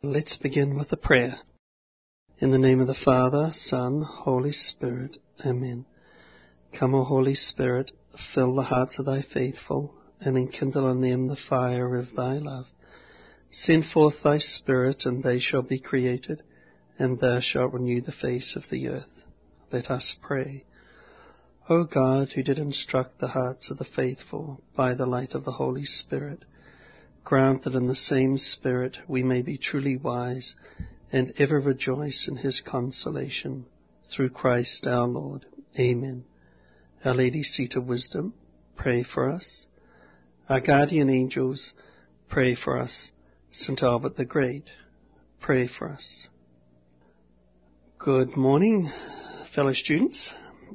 Let's begin with a prayer. In the name of the Father, Son, Holy Spirit. Amen. Come, O Holy Spirit, fill the hearts of thy faithful, and enkindle in them the fire of thy love. Send forth thy Spirit, and they shall be created, and thou shalt renew the face of the earth. Let us pray. O God, who did instruct the hearts of the faithful by the light of the Holy Spirit, grant that in the same Spirit we may be truly wise and ever rejoice in his consolation. Through Christ our Lord. Amen. Our Lady, Seat of Wisdom, pray for us. Our guardian angels, pray for us. St. Albert the Great, pray for us. Good morning, fellow students.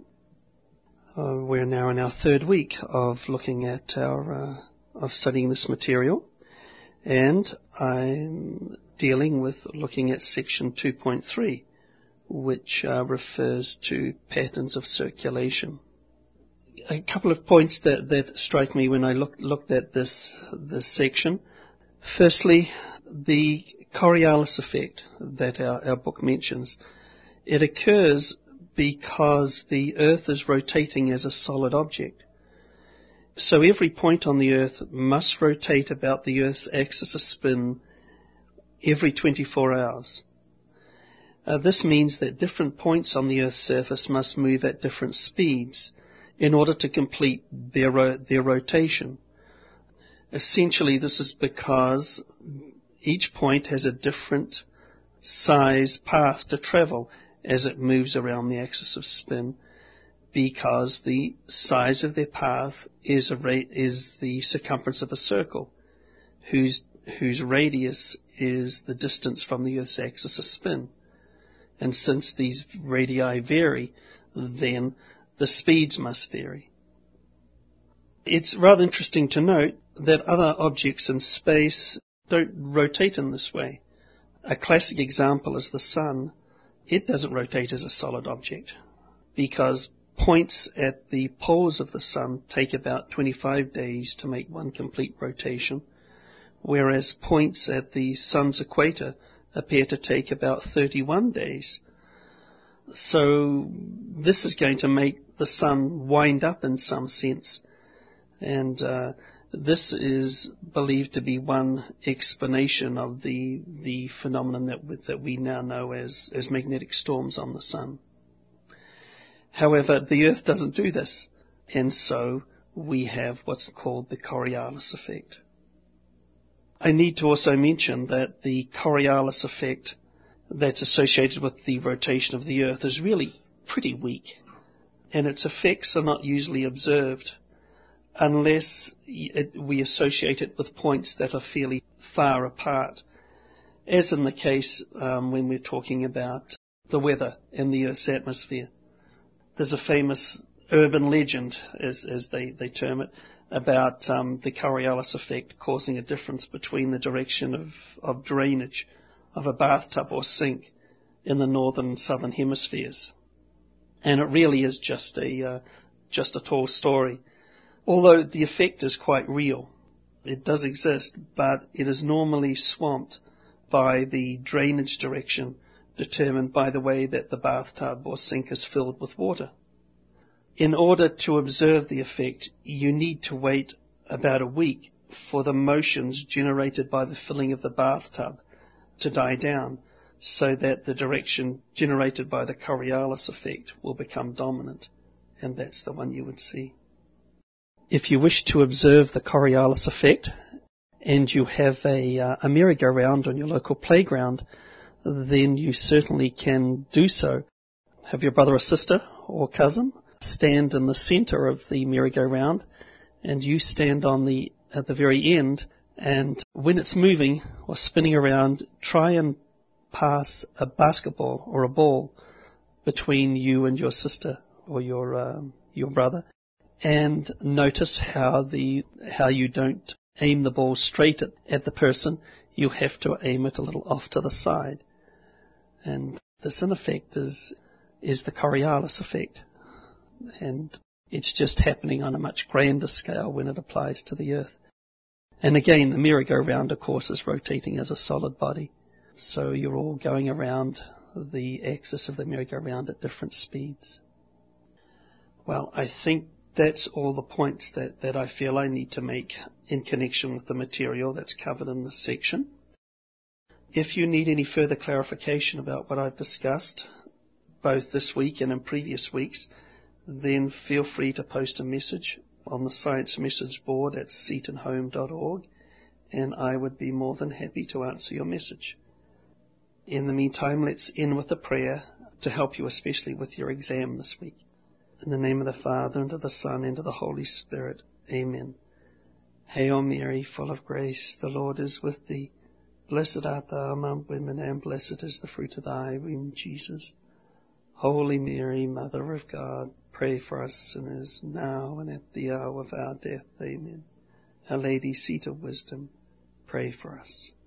We're now in our third week of looking at of studying this material. And I'm looking at section 2.3, which refers to patterns of circulation. A couple of points that strike me when I looked at this section. Firstly, the Coriolis effect that our book mentions. It occurs because the Earth is rotating as a solid object. So every point on the Earth must rotate about the Earth's axis of spin every 24 hours. This means that different points on the Earth's surface must move at different speeds in order to complete their rotation. Essentially, this is because each point has a different size path to travel as it moves around the axis of spin, because the size of their path is the circumference of a circle, whose radius is the distance from the Earth's axis of spin. And since these radii vary, then the speeds must vary. It's rather interesting to note that other objects in space don't rotate in this way. A classic example is the Sun. It doesn't rotate as a solid object because points at the poles of the Sun take about 25 days to make one complete rotation, whereas points at the Sun's equator appear to take about 31 days. So this is going to make the Sun wind up in some sense, and this is believed to be one explanation of the phenomenon that we now know as magnetic storms on the Sun. However, the Earth doesn't do this, and so we have what's called the Coriolis effect. I need to also mention that the Coriolis effect that's associated with the rotation of the Earth is really pretty weak, and its effects are not usually observed unless we associate it with points that are fairly far apart, as in the case when we're talking about the weather in the Earth's atmosphere. There's a famous urban legend, as they term it, about the Coriolis effect causing a difference between the direction of drainage of a bathtub or sink in the northern and southern hemispheres. And it really is just a tall story. Although the effect is quite real, it does exist, but it is normally swamped by the drainage direction determined by the way that the bathtub or sink is filled with water. In order to observe the effect, you need to wait about a week for the motions generated by the filling of the bathtub to die down, so that the direction generated by the Coriolis effect will become dominant, and that's the one you would see. If you wish to observe the Coriolis effect, and you have a merry-go-round on your local playground, then you certainly can do so. Have your brother or sister or cousin stand in the center of the merry-go-round, and you stand at the very end, and when it's moving or spinning around, try and pass a basketball or a ball between you and your sister or your brother, and notice how you don't aim the ball straight at the person. You have to aim it a little off to the side. And this, in effect, is the Coriolis effect. And it's just happening on a much grander scale when it applies to the Earth. And again, the merry-go-round, of course, is rotating as a solid body. So you're all going around the axis of the merry-go-round at different speeds. Well, I think that's all the points that I feel I need to make in connection with the material that's covered in this section. If you need any further clarification about what I've discussed, both this week and in previous weeks, then feel free to post a message on the Science Message board at seatonhome.org, and I would be more than happy to answer your message. In the meantime, let's end with a prayer to help you, especially with your exam this week. In the name of the Father, and of the Son, and of the Holy Spirit. Amen. Hail Mary, full of grace, the Lord is with thee. Blessed art thou among women, and blessed is the fruit of thy womb, Jesus. Holy Mary, Mother of God, pray for us sinners, now and at the hour of our death. Amen. Our Lady, seat of wisdom, pray for us.